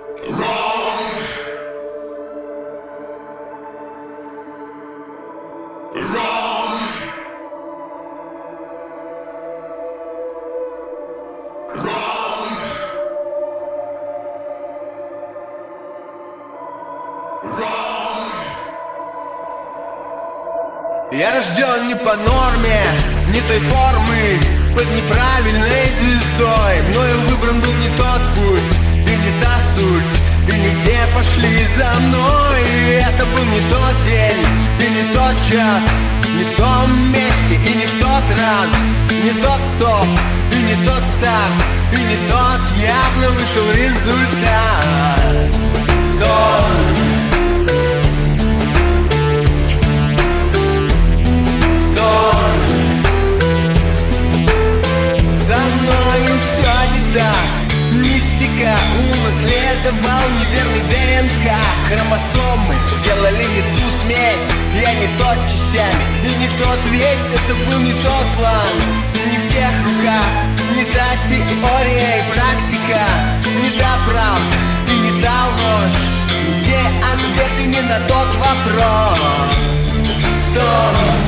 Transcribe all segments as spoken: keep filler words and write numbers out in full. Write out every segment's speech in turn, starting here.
Я рожден не по норме, не той формы, под неправильной звездой. Мною выбран был не тот путь, и не та суть, и не те пошли за мной. И это был не тот день, и не тот час, не в том месте, и не в тот раз, не тот стоп, и не тот старт, и не тот явно вышел результат. Стоп! Мистика унаследовал неверный ДНК. Хромосомы сделали не ту смесь. Я не тот частями и не тот весь. Это был не тот план, не в тех руках, не та теория и практика, не та правда и не та ложь, не те ответы, не на тот вопрос. Стоп!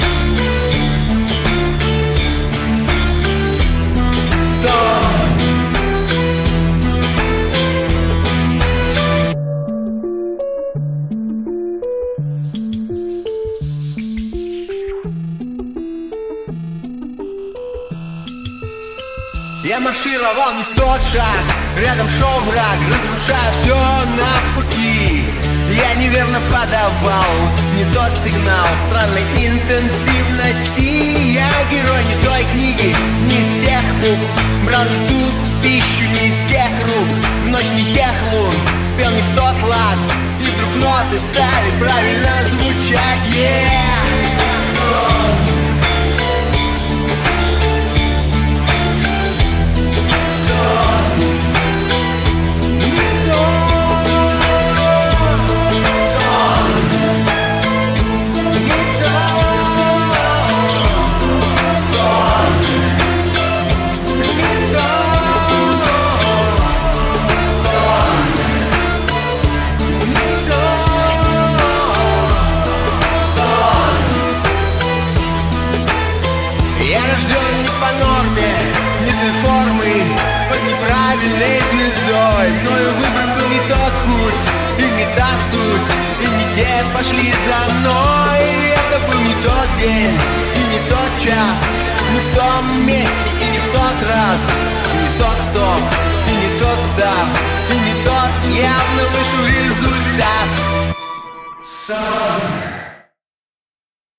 Я маршировал не в тот шаг, рядом шел враг, разрушая все на пути. Я неверно подавал не тот сигнал странной интенсивности. Я герой не той книги, не из тех букв, брал не ту пищу, не из тех рук, в ночь не тех лун, пел не в тот лад, и вдруг ноты стали правильно звучать. Yeah! Я рожден не по норме, не той формы, под неправильной звездой. Мною выбран был не тот путь, и не та суть, и не те пошли за мной. И это был не тот день, и не тот час, не в том месте, и не в тот раз, не тот стоп, и не тот старт, и не тот явно вышел результат. Стоп!